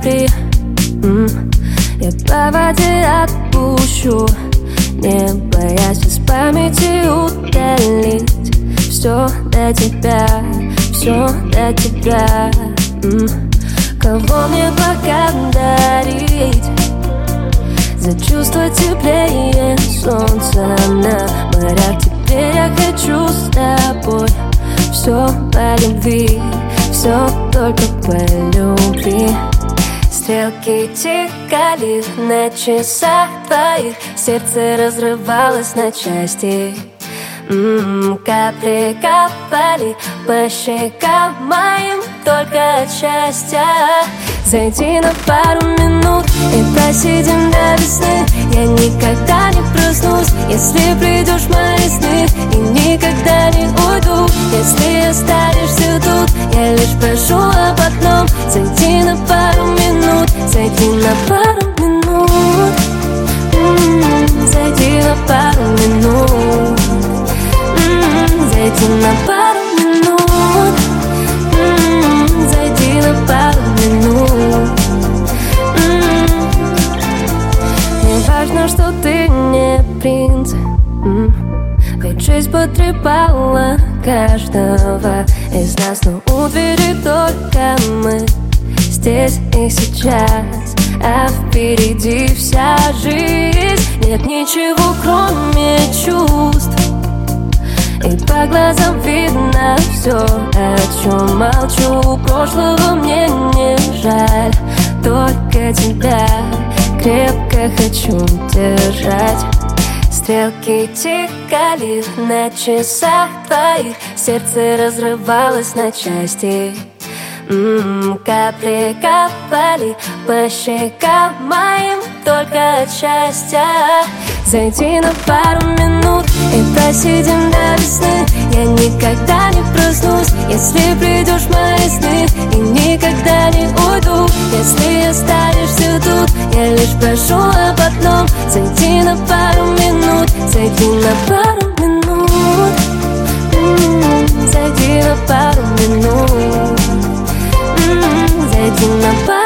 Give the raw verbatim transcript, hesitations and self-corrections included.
внутри. М, Я по воде отпущу, не боясь из памяти удалить все до тебя, все до тебя. М, Кого мне пока дарить? За чувство теплее солнца на морях. Теперь я хочу с тобой. Все по любви, все только по любви. Стрелки тикали на часах твоих, сердце разрывалось на части. М-м, Капли капали по щекам моим только от счастья. Зайди на пару минут и посидим до весны. Я никогда не проснусь, если придешь в мои сны, и никогда не уйду, если останешься тут. Я лишь прошу об одном: зайди на пару минут, зайди на пару минут. М-м, Зайди на пару минут. М-м, Зайди на пару минут. М-м, Зайди на пару минут. М-м. Мне важно, что ты не принц. М, Ведь жизнь потрепала каждого из нас, но у двери только мы, здесь и сейчас, а впереди вся жизнь. Нет ничего, кроме чувств, и по глазам видно все, о чем молчу. Прошлого мне не жаль, только тебя крепко хочу держать. Стрелки тикали на часах твоих, сердце разрывалось на части. М-м, Капли капали по щекам моим только от счастья. Зайди на пару минут и посидим до весны. Я никогда не проснусь, если придешь в мои сны, и никогда не уйду, если останешься тут. Я лишь прошу об одном: зайди на пару минут, зайди на пару минут. М-м, Зайди на пару минут. М-м, Зайди на пару минут.